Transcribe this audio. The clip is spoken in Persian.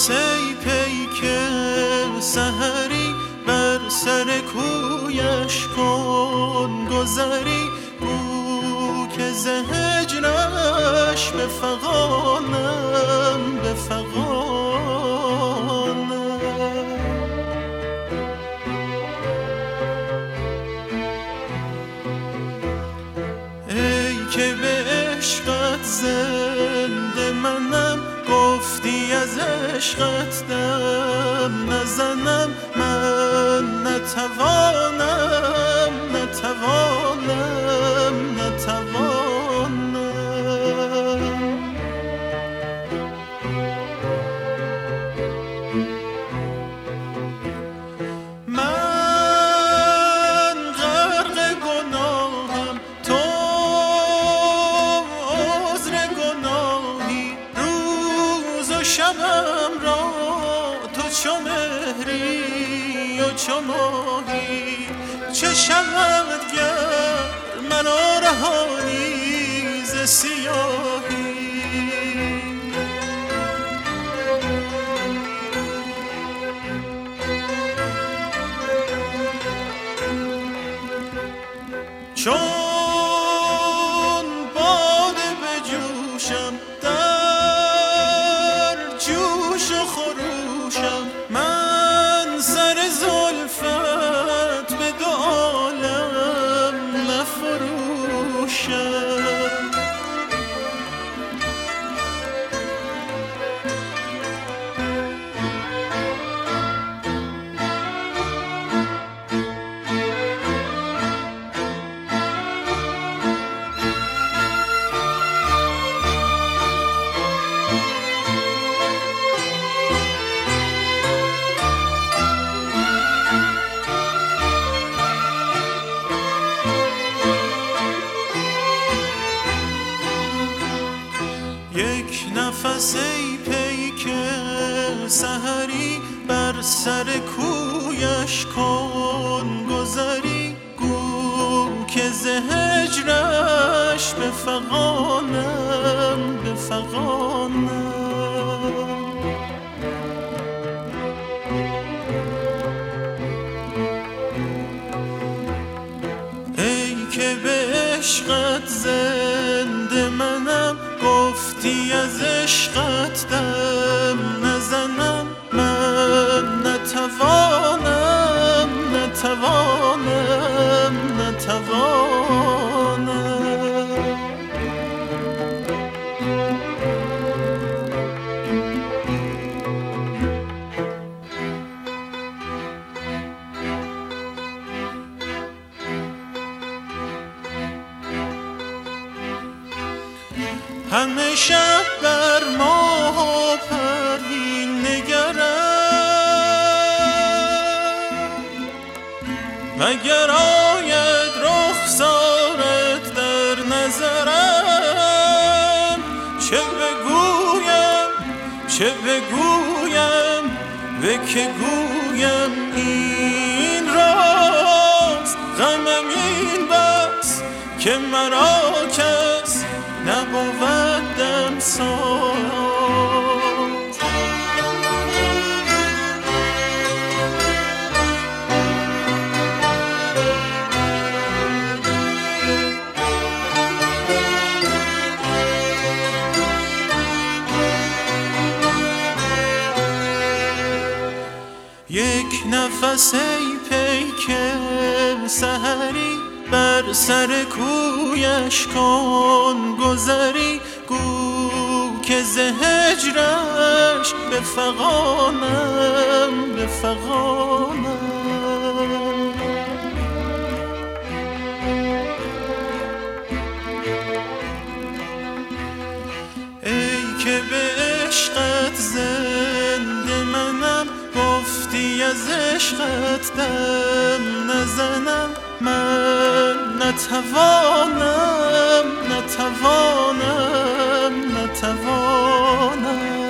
نفس ای پیک سحری بر سر کویش کن گذری، گو که ز هجرش بفغانم بفغانم. ای که به عشقت زنده منم، گفتی از عشقت دم نزنم، من نتوانم نتوانم نتوانم. من غرق گناهم، تو عذر گناهی، روز و شبم را تو چو مهری و چو ماهی. چه شود گر مرا رهانی ز سیاهی. چون باده بجوشم در جوش و خروشم، من سر زلفت به دو عالم نفروشم. یک نفس ای پیک سحری بر سر کویش کن گذری، گو که ز هجرش بفغانم بفغانم. ای که به عشقت زنده منم، گفتی از عشقت دم نزنم، من نتوانم نتوانم نتوانم. همه شب بر ماه و پروین نگرم، مگر آید رخسارت در نظرم. چه بگویم چه بگویم به که گویم این راست، غمم این بس که مرا کس نبودم ساز. یک نفس ای پیک سحری بر سر کویش کن گذری، گو که ز هجرش بفغانم بفغانم. ای که به عشقت زنده منم، گفتی از عشقت دم نزنم، من نتوانم نتوانم نتوانم.